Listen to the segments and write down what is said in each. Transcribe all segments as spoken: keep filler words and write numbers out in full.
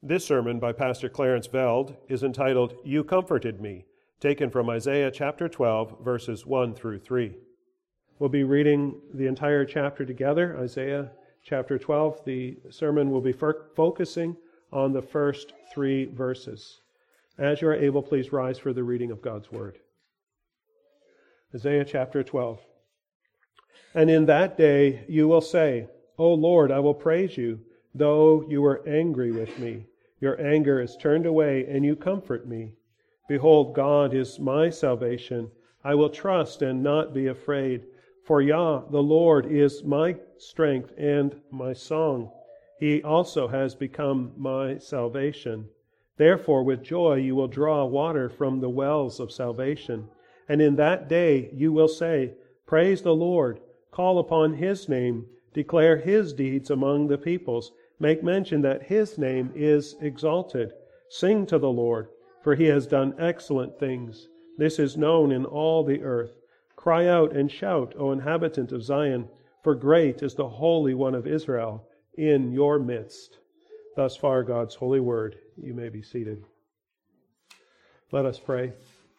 This sermon by Pastor Clarence Veld is entitled, You Comforted Me, taken from Isaiah chapter twelve, verses one through three. We'll be reading the entire chapter together, Isaiah chapter twelve. The sermon will be f- focusing on the first three verses. As you are able, please rise for the reading of God's Word. Isaiah chapter twelve. And in that day you will say, O Lord, I will praise you, though you were angry with me. Your anger is turned away, and you comfort me. Behold, God is my salvation. I will trust and not be afraid. For Yah, the Lord, is my strength and my song. He also has become my salvation. Therefore, with joy you will draw water from the wells of salvation. And in that day you will say, Praise the Lord. Call upon His name. Declare His deeds among the peoples. Make mention that His name is exalted. Sing to the Lord, for He has done excellent things. This is known in all the earth. Cry out and shout, O inhabitant of Zion, for great is the Holy One of Israel in your midst. Thus far, God's holy word. You may be seated. Let us pray.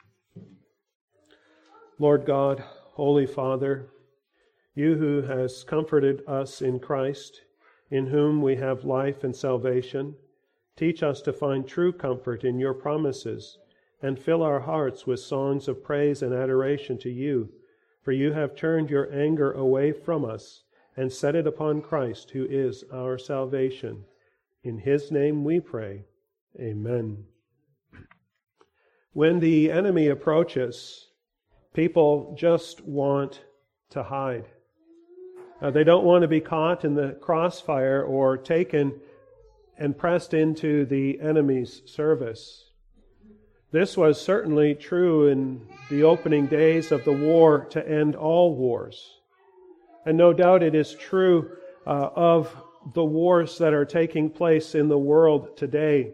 Lord God, Holy Father, You who has comforted us in Christ, in whom we have life and salvation, teach us to find true comfort in Your promises, and fill our hearts with songs of praise and adoration to You, for You have turned Your anger away from us and set it upon Christ, who is our salvation. In His name we pray. Amen. When the enemy approaches, people just want to hide. Uh, they don't want to be caught in the crossfire or taken and pressed into the enemy's service. This was certainly true in the opening days of the war to end all wars. And no doubt it is true uh, of the wars that are taking place in the world today.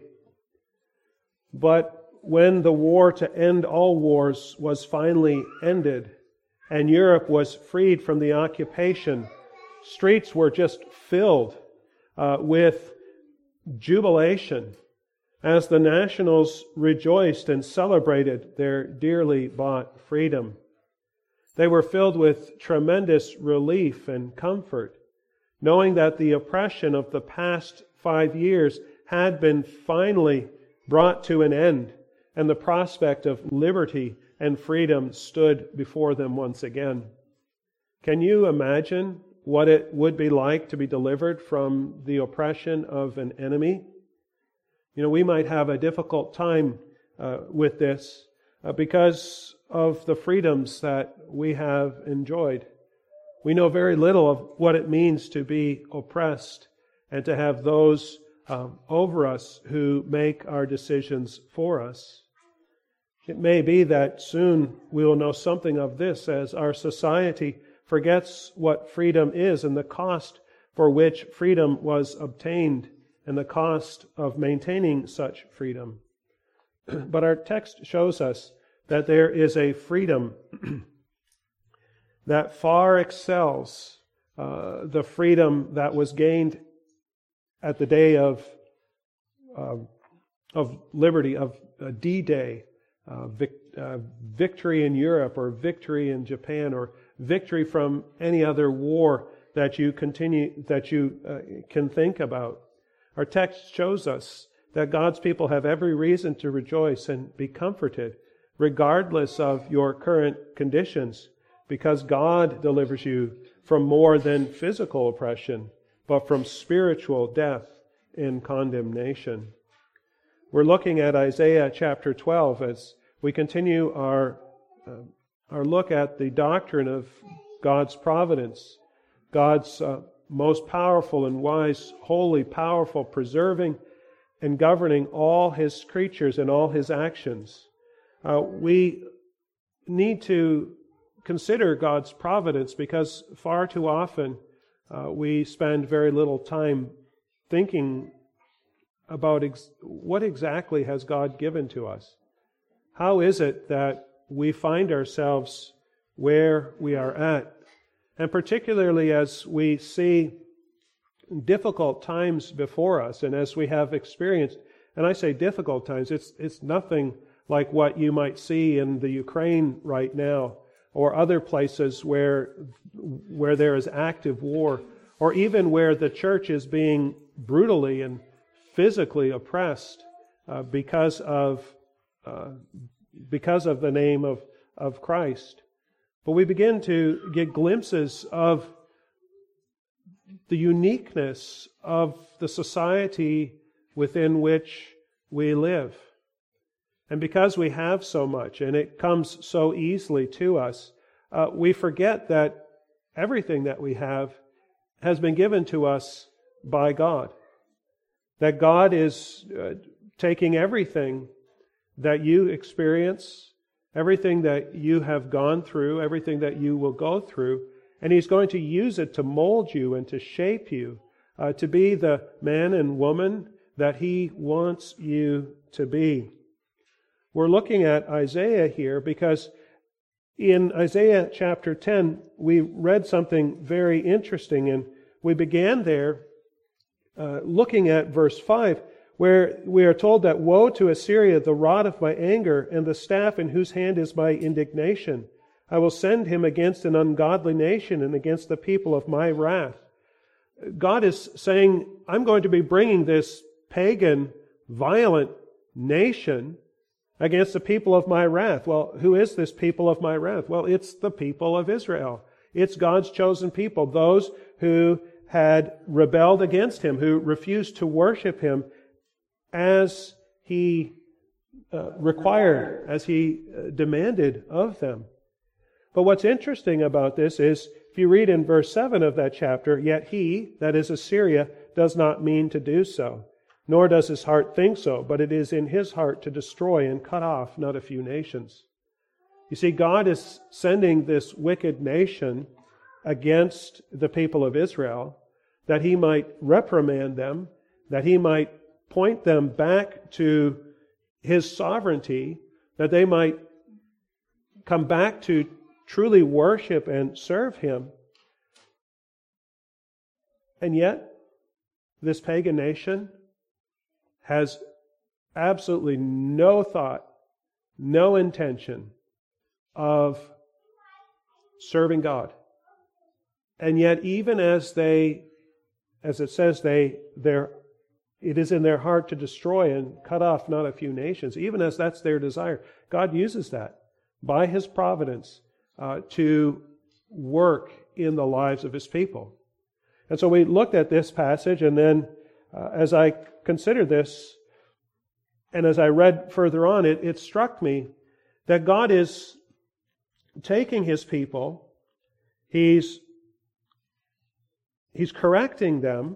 But when the war to end all wars was finally ended, and Europe was freed from the occupation, streets were just filled uh, with jubilation as the nationals rejoiced and celebrated their dearly bought freedom. They were filled with tremendous relief and comfort, knowing that the oppression of the past five years had been finally brought to an end, and the prospect of liberty and freedom stood before them once again. Can you imagine what it would be like to be delivered from the oppression of an enemy? You know, we might have a difficult time uh, with this uh, because of the freedoms that we have enjoyed. We know very little of what it means to be oppressed and to have those um, over us who make our decisions for us. It may be that soon we will know something of this as our society forgets what freedom is and the cost for which freedom was obtained and the cost of maintaining such freedom. But our text shows us that there is a freedom that far excels uh, the freedom that was gained at the day of, uh, of liberty, of uh, D-Day. Uh, vic, uh, victory in Europe or victory in Japan or victory from any other war that you continue that you uh, can think about. Our text shows us that God's people have every reason to rejoice and be comforted regardless of your current conditions, because God delivers you from more than physical oppression, but from spiritual death and condemnation. We're looking at Isaiah chapter twelve as we continue our, uh, our look at the doctrine of God's providence, God's uh, most powerful and wise, holy, powerful, preserving and governing all His creatures and all His actions. Uh, we need to consider God's providence because far too often uh, we spend very little time thinking about ex- what exactly has God given to us. How is it that we find ourselves where we are at? And particularly as we see difficult times before us, and as we have experienced, and I say difficult times, it's it's nothing like what you might see in the Ukraine right now, or other places where where there is active war, or even where the church is being brutally and physically oppressed uh, because of uh, because of the name of, of Christ. But we begin to get glimpses of the uniqueness of the society within which we live. And because we have so much, and it comes so easily to us, uh, we forget that everything that we have has been given to us by God. That God is uh, taking everything that you experience, everything that you have gone through, everything that you will go through, and He's going to use it to mold you and to shape you uh, to be the man and woman that He wants you to be. We're looking at Isaiah here because in Isaiah chapter ten, we read something very interesting, and we began there uh, looking at verse five, where we are told that, "Woe to Assyria, the rod of my anger, and the staff in whose hand is my indignation. I will send him against an ungodly nation and against the people of my wrath." God is saying, I'm going to be bringing this pagan, violent nation against the people of my wrath. Well, who is this people of my wrath? Well, it's the people of Israel. It's God's chosen people, those who had rebelled against Him, who refused to worship Him as He uh, required, as He uh, demanded of them. But what's interesting about this is, if you read in verse seven of that chapter, "Yet he," that is Assyria, "does not mean to do so, nor does his heart think so, but it is in his heart to destroy and cut off not a few nations." You see, God is sending this wicked nation against the people of Israel that He might reprimand them, that He might point them back to His sovereignty, that they might come back to truly worship and serve Him. And yet, this pagan nation has absolutely no thought, no intention of serving God. And yet, even as they, as it says, they, their, it is in their heart to destroy and cut off not a few nations, even as that's their desire, God uses that by His providence uh, to work in the lives of His people. And so we looked at this passage, and then uh, as I considered this, and as I read further on, it, it struck me that God is taking His people, He's He's correcting them,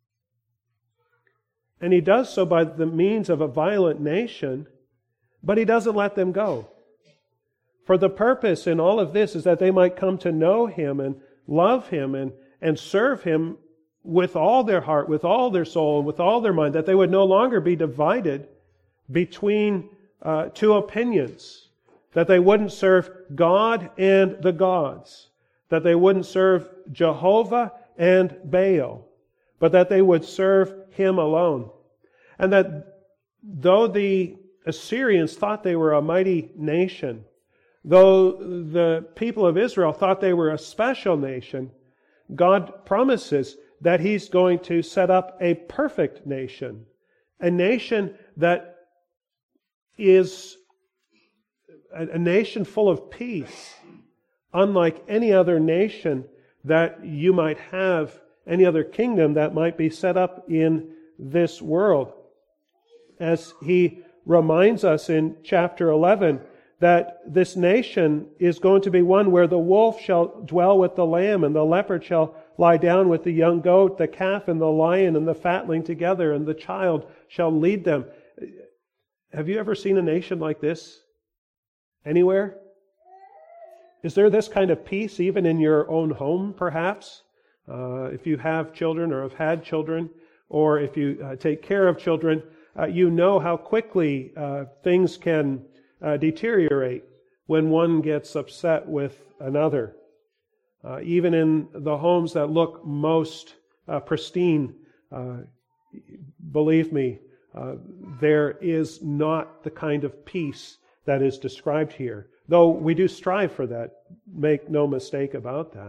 and He does so by the means of a violent nation, but He doesn't let them go. For the purpose in all of this is that they might come to know Him and love Him and, and serve Him with all their heart, with all their soul, and with all their mind, that they would no longer be divided between uh, two opinions, that they wouldn't serve God and the gods, that they wouldn't serve Jehovah and Baal, but that they would serve Him alone. And that though the Assyrians thought they were a mighty nation, though the people of Israel thought they were a special nation, God promises that He's going to set up a perfect nation, a nation that is a nation full of peace, unlike any other nation that you might have, any other kingdom that might be set up in this world. As He reminds us in chapter eleven, that this nation is going to be one where the wolf shall dwell with the lamb, and the leopard shall lie down with the young goat, the calf and the lion and the fatling together, and the child shall lead them. Have you ever seen a nation like this anywhere? Is there this kind of peace even in your own home, perhaps? Uh, if you have children or have had children, or if you uh, take care of children, uh, you know how quickly uh, things can uh, deteriorate when one gets upset with another. Uh, even in the homes that look most uh, pristine. Uh, believe me, uh, there is not the kind of peace that is described here, though we do strive for that. Make no mistake about that.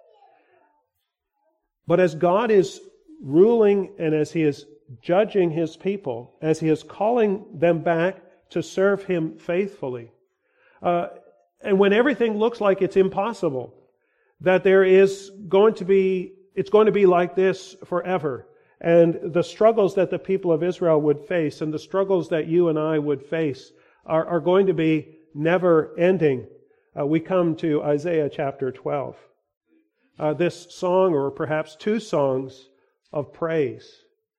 But as God is ruling and as He is judging His people, as He is calling them back to serve Him faithfully, uh, and when everything looks like it's impossible, that there is going to be, it's going to be like this forever, and the struggles that the people of Israel would face and the struggles that you and I would face are, are going to be never ending. Uh, we come to Isaiah chapter twelve. Uh, this song, or perhaps two songs of praise,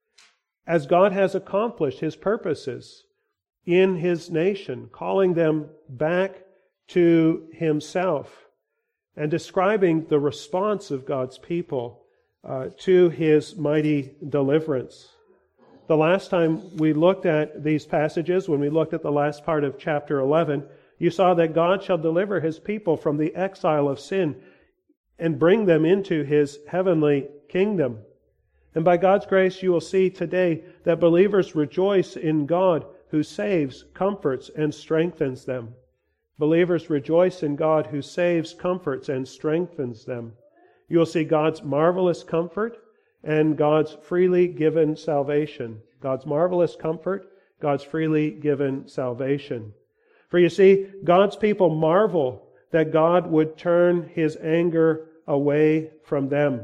as God has accomplished His purposes in His nation, calling them back to Himself, and describing the response of God's people uh, to His mighty deliverance. The last time we looked at these passages, when we looked at the last part of chapter eleven, you saw that God shall deliver His people from the exile of sin and bring them into His heavenly kingdom. And by God's grace, you will see today that believers rejoice in God who saves, comforts, and strengthens them. Believers rejoice in God who saves, comforts, and strengthens them. You will see God's marvelous comfort and God's freely given salvation. God's marvelous comfort, God's freely given salvation. For you see, God's people marvel that God would turn His anger away from them.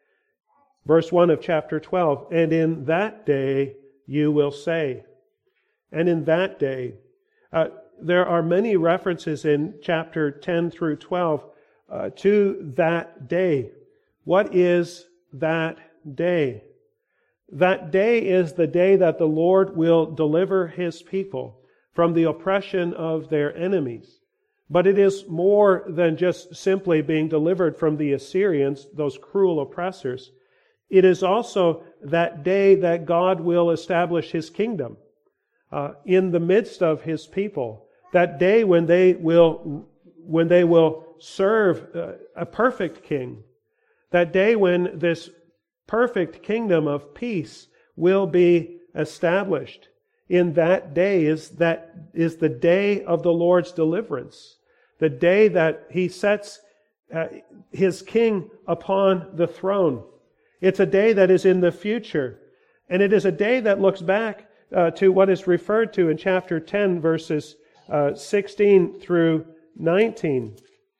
Verse one of chapter twelve, and in that day you will say. And in that day, uh, there are many references in chapter ten through twelve uh, to that day. What is that day? That day is the day that the Lord will deliver His people from the oppression of their enemies. But it is more than just simply being delivered from the Assyrians, those cruel oppressors. It is also that day that God will establish His kingdom uh, in the midst of His people. That day when they will, when they will serve uh, a perfect king. That day when this perfect kingdom of peace will be established. In that day is that is the day of the Lord's deliverance. The day that He sets uh, His king upon the throne. It's a day that is in the future. And it is a day that looks back uh, to what is referred to in chapter ten, verses uh, sixteen through nineteen.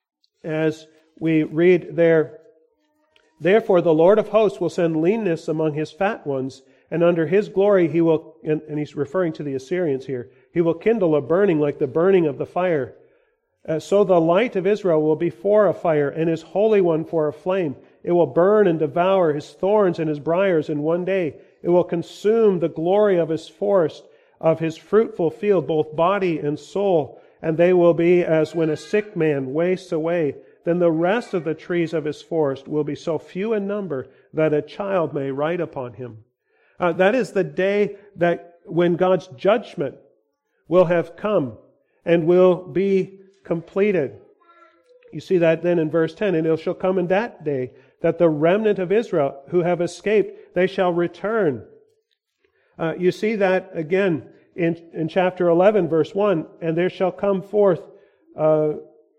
As we read there, therefore the Lord of hosts will send leanness among His fat ones, and under His glory He will, and, and He's referring to the Assyrians here, He will kindle a burning like the burning of the fire. Uh, so the light of Israel will be for a fire, and His Holy One for a flame. It will burn and devour His thorns and His briars in one day. It will consume the glory of His forest, of His fruitful field, both body and soul. And they will be as when a sick man wastes away. Then the rest of the trees of His forest will be so few in number that a child may ride upon him. Uh, that is the day that when God's judgment will have come and will be completed. You see that then in verse ten, and it shall come in that day that the remnant of Israel who have escaped, they shall return. Uh, you see that again in, in chapter eleven, verse one, and there shall come forth uh,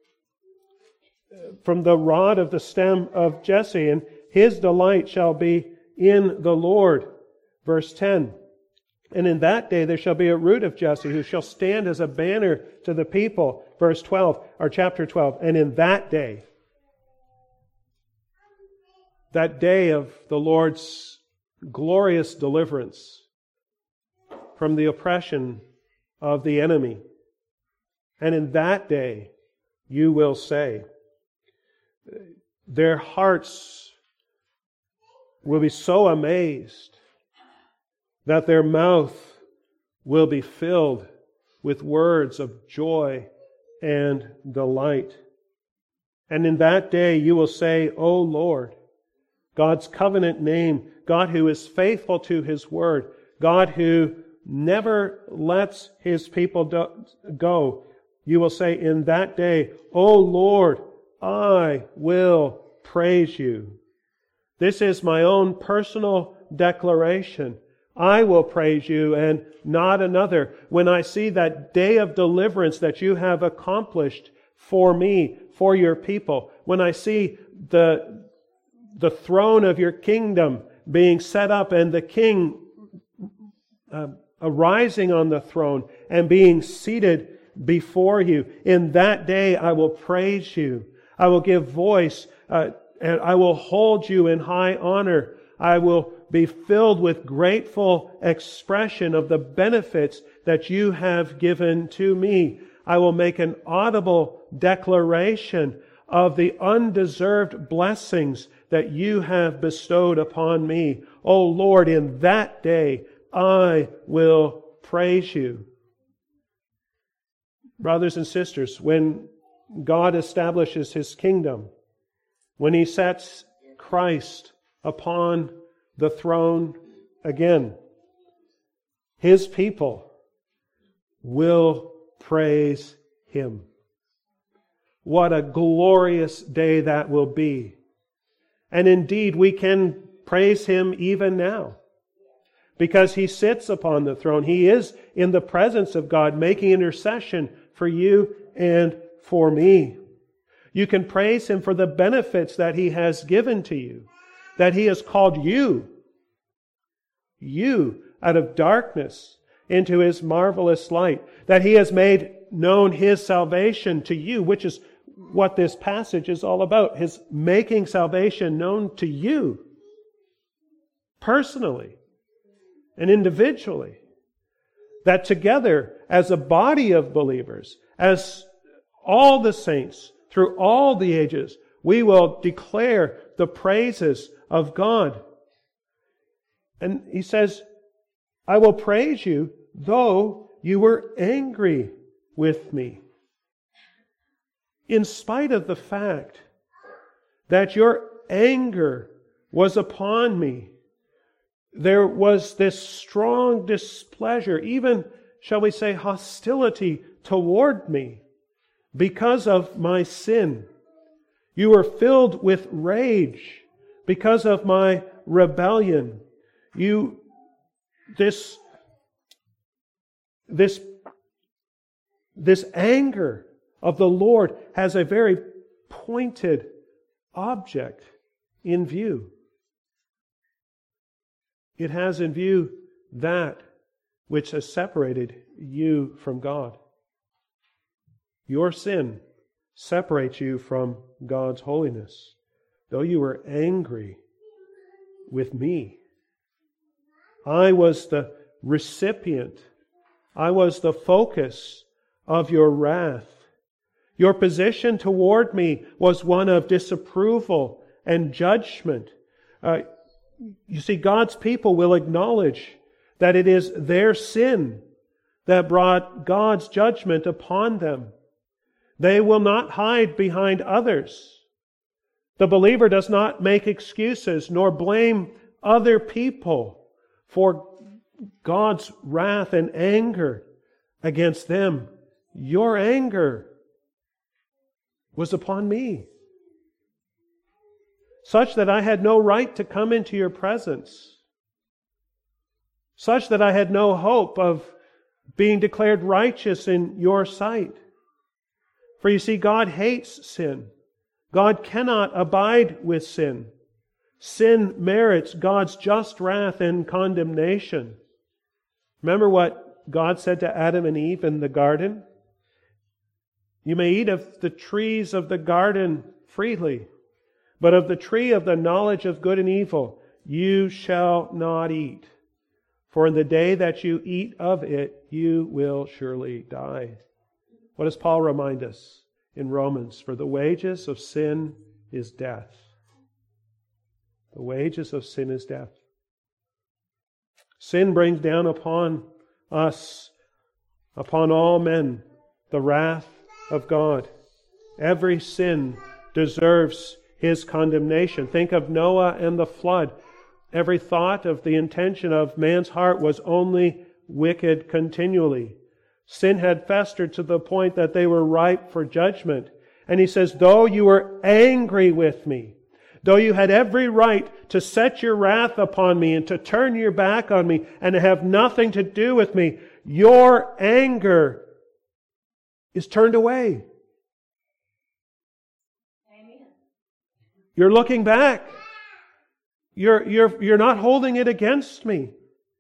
from the rod of the stem of Jesse, and his delight shall be in the Lord. Verse ten, and in that day there shall be a root of Jesse who shall stand as a banner to the people. Verse twelve, or chapter twelve, and in that day, that day of the Lord's glorious deliverance from the oppression of the enemy, and in that day you will say, their hearts will be so amazed that their mouth will be filled with words of joy and delight. And in that day you will say, O Lord, God's covenant name, God who is faithful to His word, God who never lets His people do- go. You will say in that day, O Lord, I will praise You. This is my own personal declaration. I will praise you and not another. When I see that day of deliverance that you have accomplished for me, for your people, when I see the, the throne of your kingdom being set up and the king uh, arising on the throne and being seated before you, in that day I will praise you. I will give voice uh, and I will hold you in high honor. I will be filled with grateful expression of the benefits that you have given to me. I will make an audible declaration of the undeserved blessings that you have bestowed upon me. O Lord, in that day I will praise you. Brothers and sisters, when God establishes His kingdom, when He sets Christ upon the throne again, His people will praise Him. What a glorious day that will be. And indeed, we can praise Him even now, because He sits upon the throne. He is in the presence of God, making intercession for you and for me. You can praise Him for the benefits that He has given to you, that He has called you, you out of darkness into His marvelous light, that He has made known His salvation to you, which is what this passage is all about, His making salvation known to you personally and individually. That together, as a body of believers, as all the saints, through all the ages, we will declare the praises of God. And He says, I will praise you, though you were angry with me. In spite of the fact that your anger was upon me, there was this strong displeasure, even, shall we say, hostility toward me because of my sin. You were filled with rage because of my rebellion. You, this, this, this anger of the Lord has a very pointed object in view. It has in view that which has separated you from God. Your sin separates you from God's holiness. Though you were angry with me, I was the recipient. I was the focus of your wrath. Your position toward me was one of disapproval and judgment. Uh, you see, God's people will acknowledge that it is their sin that brought God's judgment upon them. They will not hide behind others. The believer does not make excuses nor blame other people for God's wrath and anger against them. Your anger was upon me, such that I had no right to come into your presence, such that I had no hope of being declared righteous in your sight. For you see, God hates sin. God cannot abide with sin. Sin merits God's just wrath and condemnation. Remember what God said to Adam and Eve in the garden? You may eat of the trees of the garden freely, but of the tree of the knowledge of good and evil you shall not eat. For in the day that you eat of it, you will surely die. What does Paul remind us in Romans? For the wages of sin is death. The wages of sin is death. Sin brings down upon us, upon all men, the wrath of God. Every sin deserves His condemnation. Think of Noah and the flood. Every thought of the intention of man's heart was only wicked continually. Sin had festered to the point that they were ripe for judgment. And he says, though you were angry with me, though you had every right to set your wrath upon me and to turn your back on me and to have nothing to do with me, your anger is turned away. Amen. You're looking back. You're, you're, you're not holding it against me.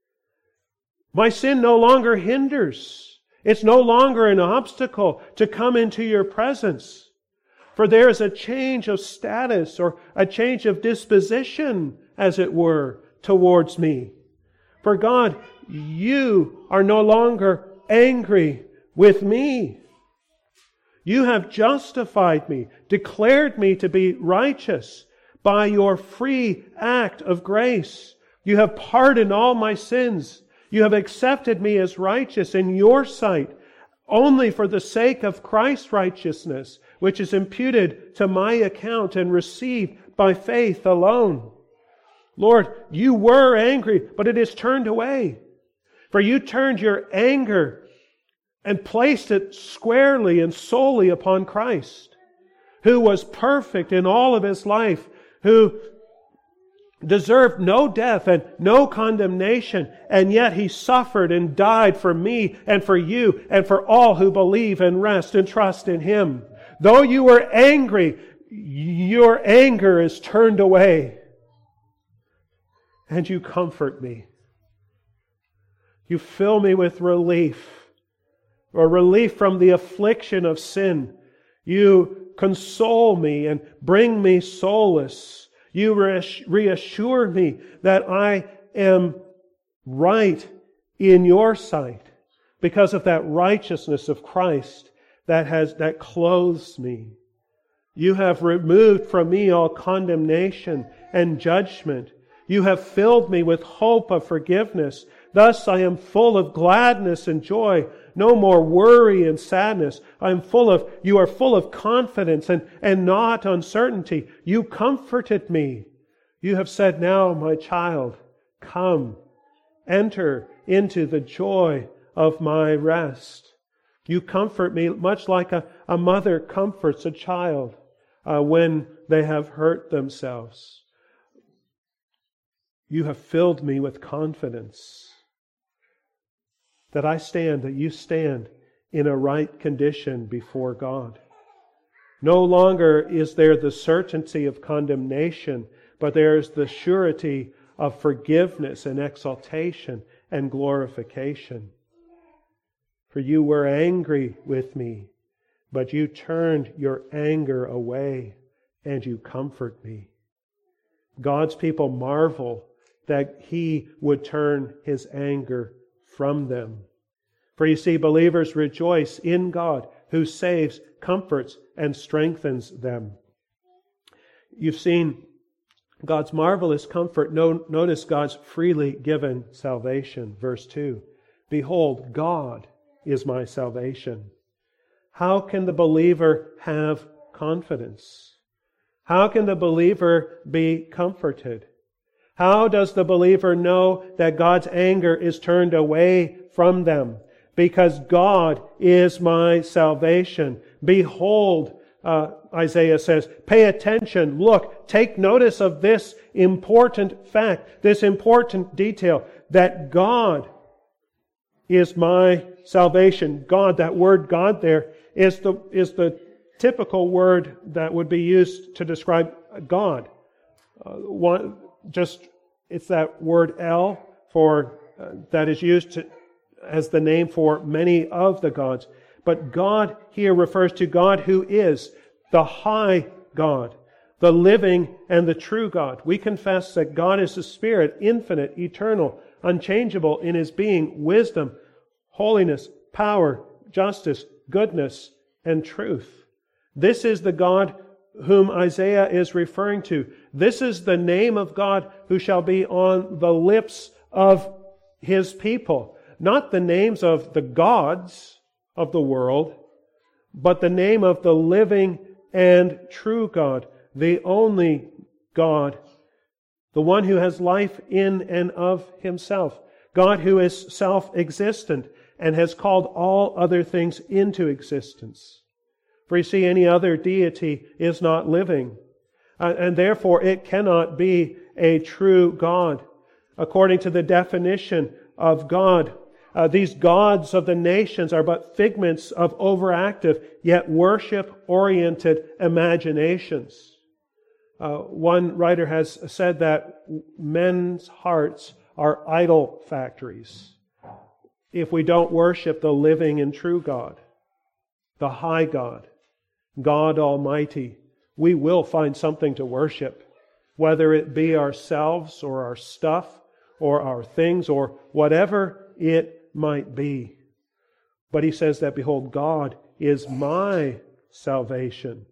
My sin no longer hinders. It's no longer an obstacle to come into your presence. For there is a change of status or a change of disposition, as it were, towards me. For God, you are no longer angry with me. You have justified me, declared me to be righteous by your free act of grace. You have pardoned all my sins. You have accepted me as righteous in your sight only for the sake of Christ's righteousness, which is imputed to my account and received by faith alone. Lord, you were angry, but it is turned away. For you turned your anger and placed it squarely and solely upon Christ, who was perfect in all of His life, who deserved no death and no condemnation, and yet He suffered and died for me and for you and for all who believe and rest and trust in Him. Though you were angry, your anger is turned away, and you comfort me. You fill me with relief, or relief from the affliction of sin. You console me and bring me solace. You reassure me that I am right in your sight because of that righteousness of Christ that has that clothes me. You have removed from me all condemnation and judgment. You have filled me with hope of forgiveness. Thus I am full of gladness and joy. No more worry and sadness. I am full of, you are full of confidence and, and not uncertainty. You comforted me. You have said, now, my child, come, enter into the joy of my rest. You comfort me much like a, a mother comforts a child uh, when they have hurt themselves. You have filled me with confidence that I stand, that you stand in a right condition before God. No longer is there the certainty of condemnation, but there is the surety of forgiveness and exaltation and glorification. For you were angry with me, but you turned your anger away and you comfort me. God's people marvel that He would turn His anger from them. For you see, believers rejoice in God who saves, comforts, and strengthens them. You've seen God's marvelous comfort. Notice God's freely given salvation. Verse two. Behold, God is my salvation. How can the believer have confidence? How can the believer be comforted? How does the believer know that God's anger is turned away from them? Because God is my salvation. Behold, uh, Isaiah says, pay attention, look, take notice of this important fact, this important detail, that God is my salvation. God, that word God there is the, is the typical word that would be used to describe God. Uh, one, just, it's that word El for, uh, that is used to, as the name for many of the gods. But God here refers to God who is the high God, the living and the true God. We confess that God is a Spirit, infinite, eternal, unchangeable in His being, wisdom, holiness, power, justice, goodness, and truth. This is the God whom Isaiah is referring to. This is the name of God who shall be on the lips of His people. Not the names of the gods of the world, but the name of the living and true God, the only God, the one who has life in and of Himself, God who is self-existent and has called all other things into existence. For you see, any other deity is not living. Uh, and therefore it cannot be a true God. According to the definition of God, uh, these gods of the nations are but figments of overactive yet worship-oriented imaginations. Uh, one writer has said that men's hearts are idol factories. If we don't worship the living and true God, the high God, God Almighty, we will find something to worship, whether it be ourselves or our stuff or our things or whatever it might be. But he says that, behold, God is my salvation.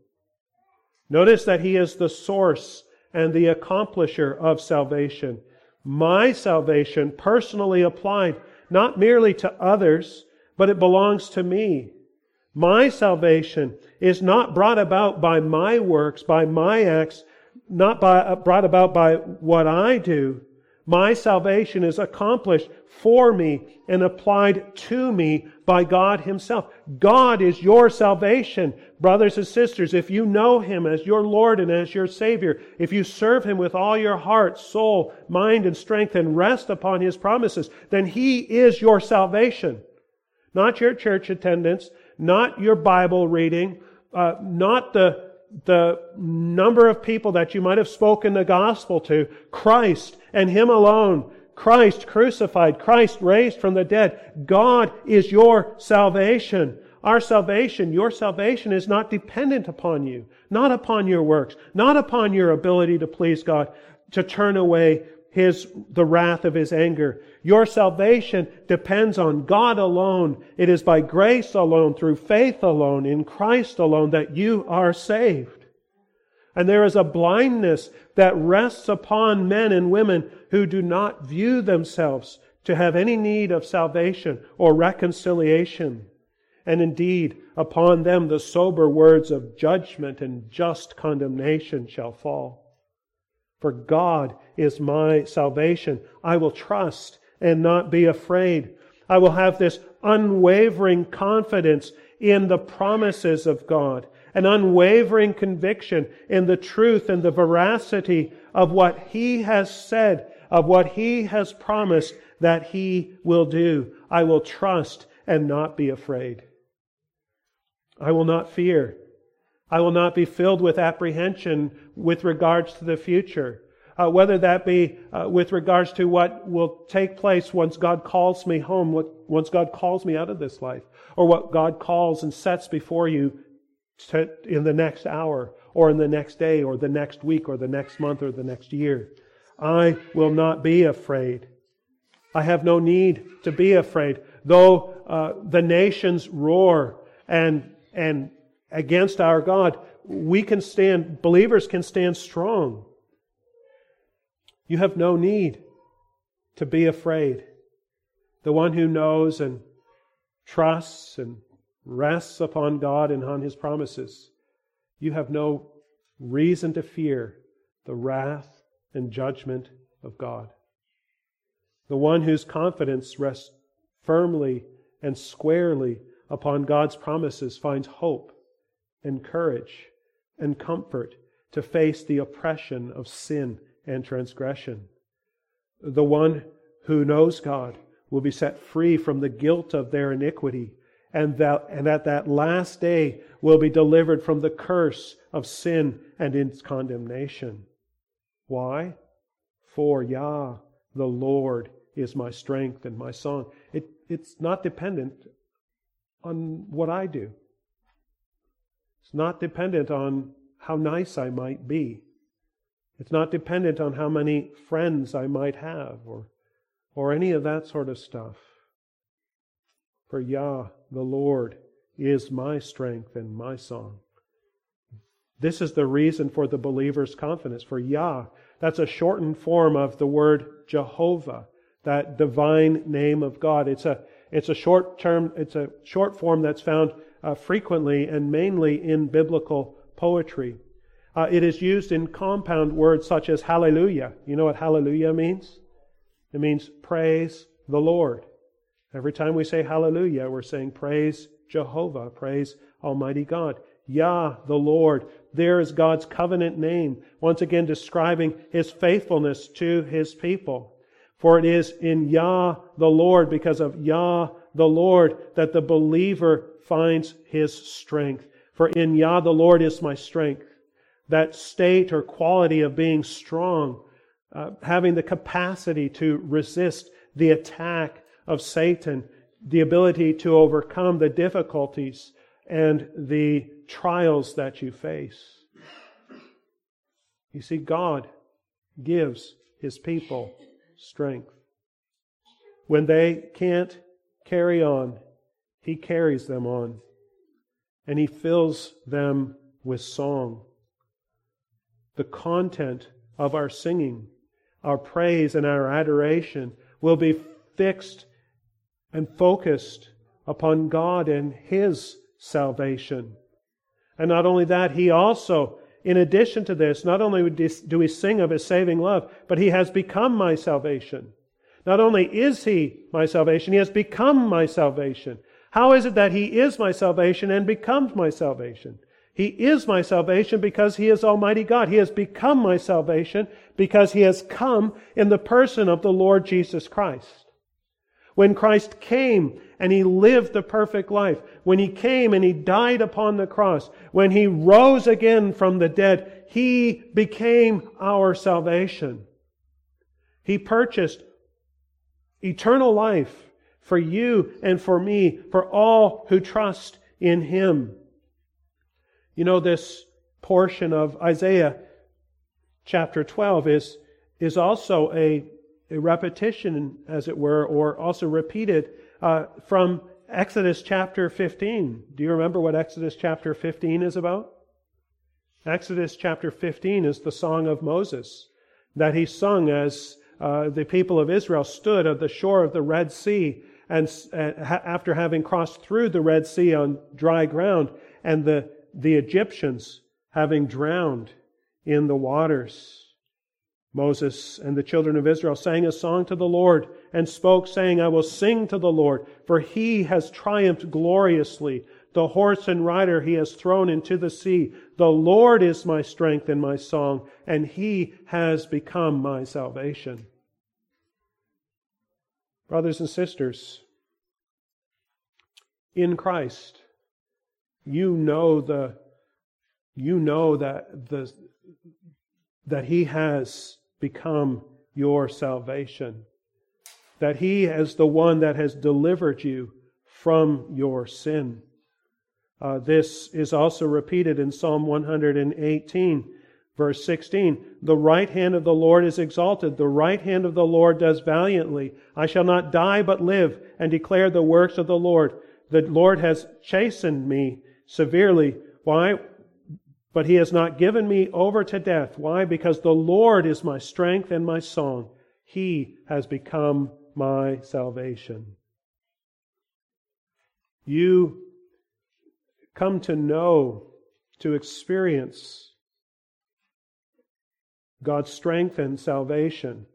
Notice that He is the source and the accomplisher of salvation. My salvation, personally applied, not merely to others, but it belongs to me. My salvation is not brought about by my works, by my acts, not by, brought about by what I do. My salvation is accomplished for me and applied to me by God Himself. God is your salvation, brothers and sisters. If you know Him as your Lord and as your Savior, if you serve Him with all your heart, soul, mind, and strength, and rest upon His promises, then He is your salvation. Not your church attendance, not your Bible reading, uh, not the the number of people that you might have spoken the gospel to. Christ and Him alone. Christ crucified, Christ raised from the dead. God is your salvation. Our salvation, your salvation is not dependent upon you, not upon your works, not upon your ability to please God, to turn away His, the wrath of His anger. Your salvation depends on God alone. It is by grace alone, through faith alone, in Christ alone, that you are saved. And there is a blindness that rests upon men and women who do not view themselves to have any need of salvation or reconciliation. And indeed, upon them the sober words of judgment and just condemnation shall fall. For God is my salvation. I will trust and not be afraid. I will have this unwavering confidence in the promises of God, an unwavering conviction in the truth and the veracity of what He has said, of what He has promised that He will do. I will trust and not be afraid. I will not fear. I will not be filled with apprehension with regards to the future. Uh, whether that be uh, with regards to what will take place once God calls me home, what, once God calls me out of this life, or what God calls and sets before you to, in the next hour, or in the next day, or the next week, or the next month, or the next year. I will not be afraid. I have no need to be afraid. Though uh, the nations roar and and against our God, we can stand, believers can stand strong. You have no need to be afraid. The one who knows and trusts and rests upon God and on His promises, you have no reason to fear the wrath and judgment of God. The one whose confidence rests firmly and squarely upon God's promises finds hope and courage and comfort to face the oppression of sin and transgression. The one who knows God will be set free from the guilt of their iniquity, and that and at that last day will be delivered from the curse of sin and its condemnation. Why? For Yah, the Lord, is my strength and my song. It, it's not dependent on what I do. It's not dependent on how nice I might be. It's not dependent on how many friends I might have or, or any of that sort of stuff. For Yah, the Lord, is my strength and my song. This is the reason for the believer's confidence. For Yah, that's a shortened form of the word Jehovah, that divine name of God. It's a it's a short term. It's a short form that's found uh, frequently and mainly in biblical poetry. Uh, it is used in compound words such as hallelujah. You know what hallelujah means? It means praise the Lord. Every time we say hallelujah, we're saying praise Jehovah, praise Almighty God. Yah, the Lord. There is God's covenant name, once again describing His faithfulness to His people. For it is in Yah, the Lord, because of Yah, the Lord, that the believer finds his strength. For in Yah, the Lord, is my strength. That state or quality of being strong, uh, having the capacity to resist the attack of Satan, the ability to overcome the difficulties and the trials that you face. You see, God gives His people strength. When they can't carry on, He carries them on. And He fills them with song. The content of our singing, our praise and our adoration will be fixed and focused upon God and His salvation. And not only that, He also, in addition to this, not only do we sing of His saving love, but He has become my salvation. Not only is He my salvation, He has become my salvation. How is it that He is my salvation and becomes my salvation? He is my salvation because He is Almighty God. He has become my salvation because He has come in the person of the Lord Jesus Christ. When Christ came and He lived the perfect life, when He came and He died upon the cross, when He rose again from the dead, He became our salvation. He purchased eternal life for you and for me, for all who trust in Him. You know, this portion of Isaiah chapter twelve is, is also a, a repetition, as it were, or also repeated uh, from Exodus chapter fifteen. Do you remember what Exodus chapter fifteen is about? Exodus chapter fifteen is the song of Moses that he sung as uh, the people of Israel stood at the shore of the Red Sea, and uh, ha- after having crossed through the Red Sea on dry ground, and the the Egyptians having drowned in the waters. Moses and the children of Israel sang a song to the Lord and spoke, saying, I will sing to the Lord, for He has triumphed gloriously. The horse and rider He has thrown into the sea. The Lord is my strength and my song, and He has become my salvation. Brothers and sisters, in Christ, You know the, you know that the, that He has become your salvation. That He is the one that has delivered you from your sin. Uh, this is also repeated in Psalm one hundred eighteen, verse sixteen. The right hand of the Lord is exalted. The right hand of the Lord does valiantly. I shall not die but live and declare the works of the Lord. The Lord has chastened me severely. Why? But He has not given me over to death. Why? Because the Lord is my strength and my song. He has become my salvation. You come to know, to experience God's strength and salvation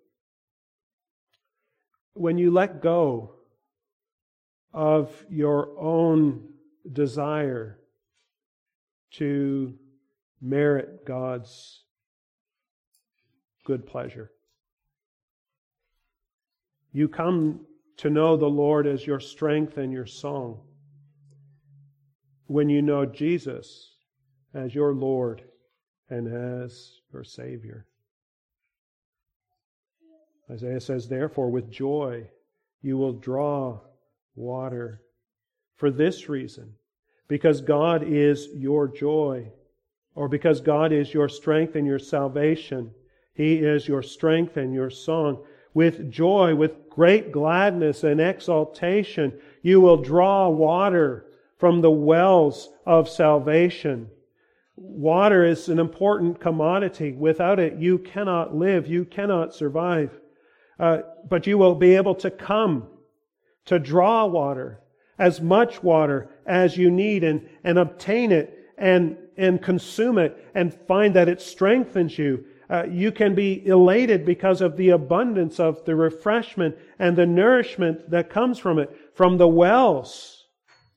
when you let go of your own desire to merit God's good pleasure. You come to know the Lord as your strength and your song when you know Jesus as your Lord and as your Savior. Isaiah says, therefore, with joy you will draw water. For this reason, because God is your joy, or because God is your strength and your salvation. He is your strength and your song. With joy, with great gladness and exaltation, you will draw water from the wells of salvation. Water is an important commodity. Without it, you cannot live. You cannot survive. Uh, but you will be able to come to draw water, as much water as you need, and, and obtain it and, and consume it and find that it strengthens you. Uh, you can be elated because of the abundance of the refreshment and the nourishment that comes from it, from the wells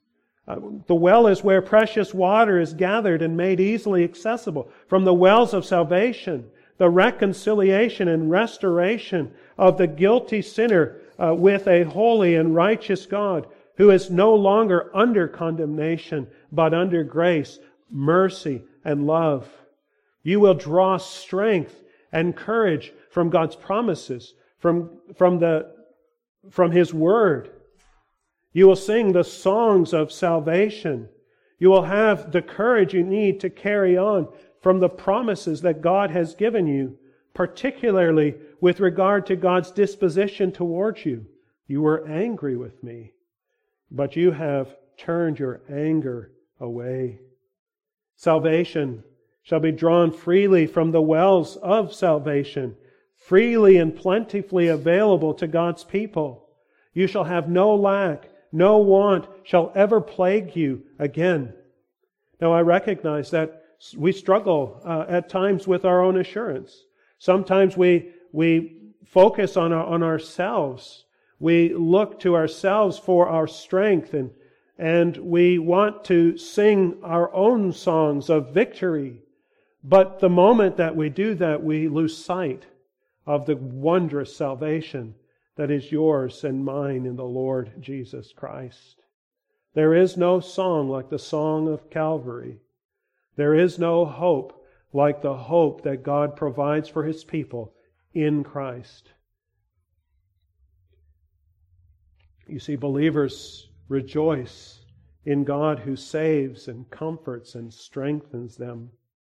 Uh, the well is where precious water is gathered and made easily accessible. From the wells of salvation, the reconciliation and restoration of the guilty sinner uh, with a holy and righteous God who is no longer under condemnation, but under grace, mercy, and love. You will draw strength and courage from God's promises, from, from, the, from His Word. You will sing the songs of salvation. You will have the courage you need to carry on from the promises that God has given you, particularly with regard to God's disposition towards you. You were angry with me, but you have turned your anger away. Salvation shall be drawn freely from the wells of salvation, freely and plentifully available to God's people. You shall have no lack, no want shall ever plague you again. Now I recognize that we struggle uh, at times with our own assurance. Sometimes we we focus on our, on ourselves. We look to ourselves for our strength, and and we want to sing our own songs of victory. But the moment that we do that, we lose sight of the wondrous salvation that is yours and mine in the Lord Jesus Christ. There is no song like the song of Calvary. There is no hope like the hope that God provides for His people in Christ. You see, believers rejoice in God who saves and comforts and strengthens them.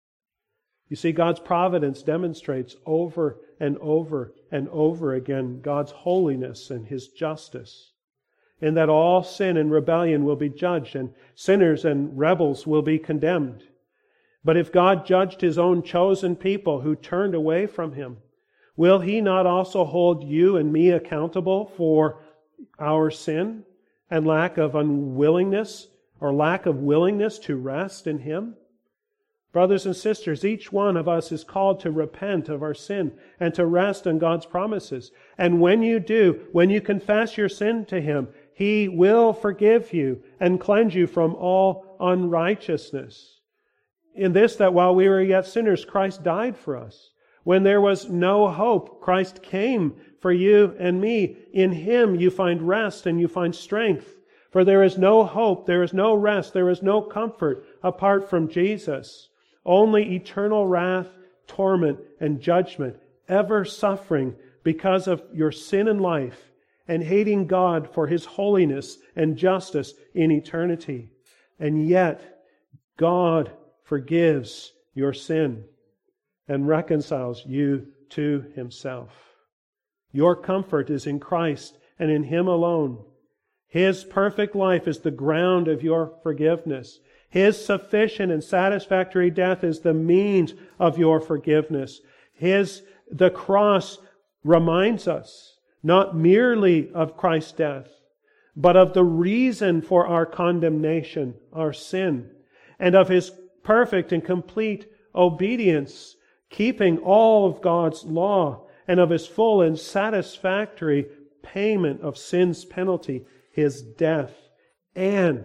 You see, God's providence demonstrates over and over and over again God's holiness and His justice, in that all sin and rebellion will be judged, and sinners and rebels will be condemned. But if God judged His own chosen people who turned away from Him, will He not also hold you and me accountable for our sin and lack of unwillingness or lack of willingness to rest in Him? Brothers and sisters, each one of us is called to repent of our sin and to rest in God's promises. And when you do, when you confess your sin to Him, He will forgive you and cleanse you from all unrighteousness. In this, that while we were yet sinners, Christ died for us. When there was no hope, Christ came for you and me. In Him you find rest and you find strength. For there is no hope, there is no rest, there is no comfort apart from Jesus. Only eternal wrath, torment, and judgment, ever suffering because of your sin in life and hating God for His holiness and justice in eternity. And yet, God forgives your sin and reconciles you to Himself. Your comfort is in Christ and in Him alone. His perfect life is the ground of your forgiveness. His sufficient and satisfactory death is the means of your forgiveness. His, the cross reminds us not merely of Christ's death, but of the reason for our condemnation, our sin, and of His perfect and complete obedience, keeping all of God's law, and of His full and satisfactory payment of sin's penalty, His death, and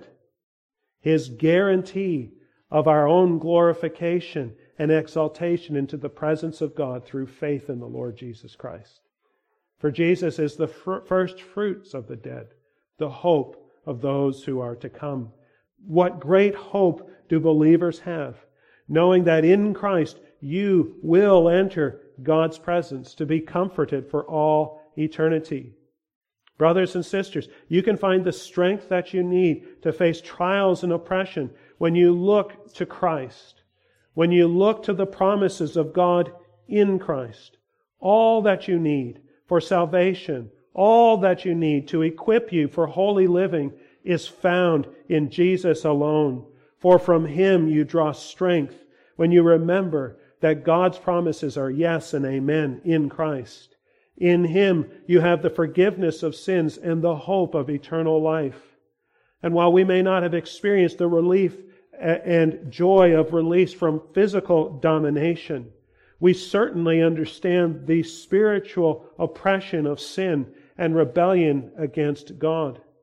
His guarantee of our own glorification and exaltation into the presence of God through faith in the Lord Jesus Christ. For Jesus is the fir- first fruits of the dead, the hope of those who are to come. What great hope do believers have, knowing that in Christ you will enter God's presence to be comforted for all eternity. Brothers and sisters, you can find the strength that you need to face trials and oppression when you look to Christ, when you look to the promises of God in Christ. All that you need for salvation, all that you need to equip you for holy living is found in Jesus alone. For from Him you draw strength when you remember that God's promises are yes and amen in Christ. In Him you have the forgiveness of sins and the hope of eternal life. And while we may not have experienced the relief and joy of release from physical domination, we certainly understand the spiritual oppression of sin and rebellion against God.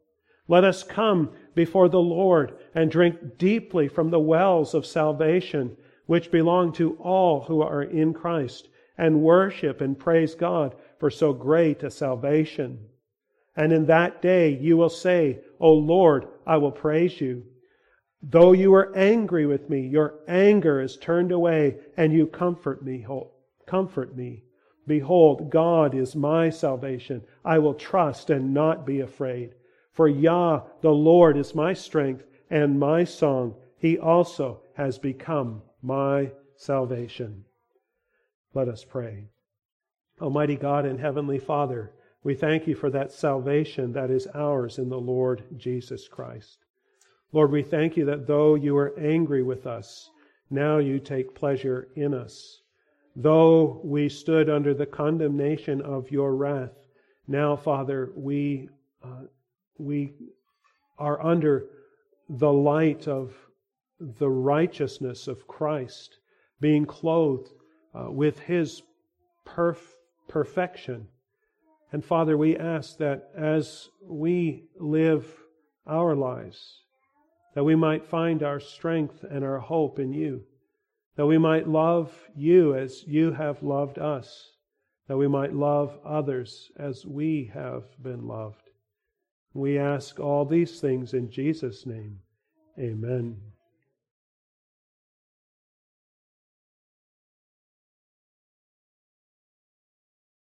Let us come before the Lord and drink deeply from the wells of salvation, which belong to all who are in Christ, and worship and praise God for so great a salvation. And in that day you will say, O Lord, I will praise you. Though you are angry with me, your anger is turned away, and you comfort me. Comfort me. Behold, God is my salvation. I will trust and not be afraid. For Yah, the Lord, is my strength and my song. He also has become my salvation. Let us pray. Almighty God and Heavenly Father, we thank you for that salvation that is ours in the Lord Jesus Christ. Lord, we thank you that though you were angry with us, now you take pleasure in us. Though we stood under the condemnation of your wrath, now, Father, we uh, we are under the light of the righteousness of Christ, being clothed uh, with His perf- perfection. And Father, we ask that as we live our lives, that we might find our strength and our hope in you, that we might love you as you have loved us, that we might love others as we have been loved. We ask all these things in Jesus' name. Amen.